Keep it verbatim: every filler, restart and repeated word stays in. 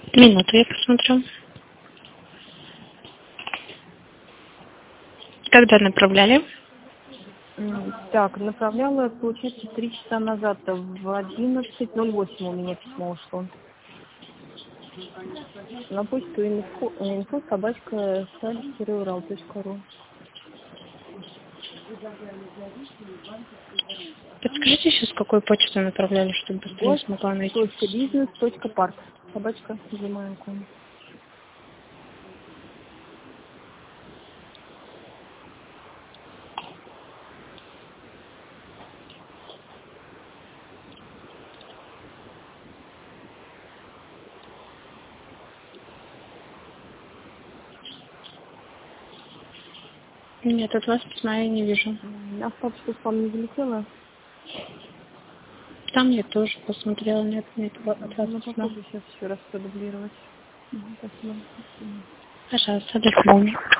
Минуту, я посмотрю. Когда направляли? Так, направляла, получается, три часа назад, в одиннадцать ноль восемь у меня письмо ушло. На почту инфо, инфо собачка саль-урал точка ру. Подскажите еще, с какой почты направляли, чтобы быстрее смогла найти. Гос.бизнес.парк. Собачка Зимаенко. Нет, от вас письма я не вижу. А в папочку спам не залетела? Там я тоже посмотрела, нет, нет, от вас Ну, письма. попробуй сейчас еще раз продублировать. Спасибо. Пожалуйста, до свидания.